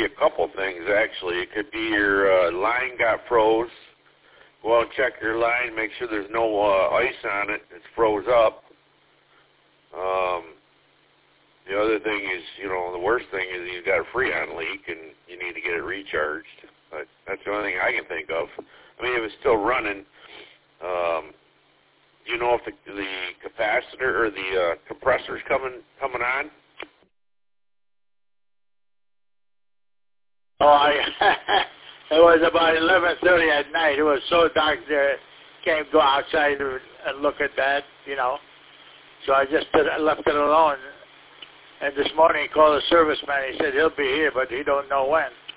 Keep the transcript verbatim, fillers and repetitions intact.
be a couple things, actually. It could be your uh, line got froze. Go out and check your line, make sure there's no uh, ice on it. It's froze up. Um, the other thing is, you know, the worst thing is you've got a Freon leak and you need to get it recharged. But that's the only thing I can think of. I mean, if it's still running, um, do you know if the, the capacitor or the uh, compressor's coming coming on? Oh, I, it was about eleven thirty at night. It was so dark there, can't go outside and look at that, you know. So I just did, left it alone. And this morning he called the serviceman. He said he'll be here, but he don't know when.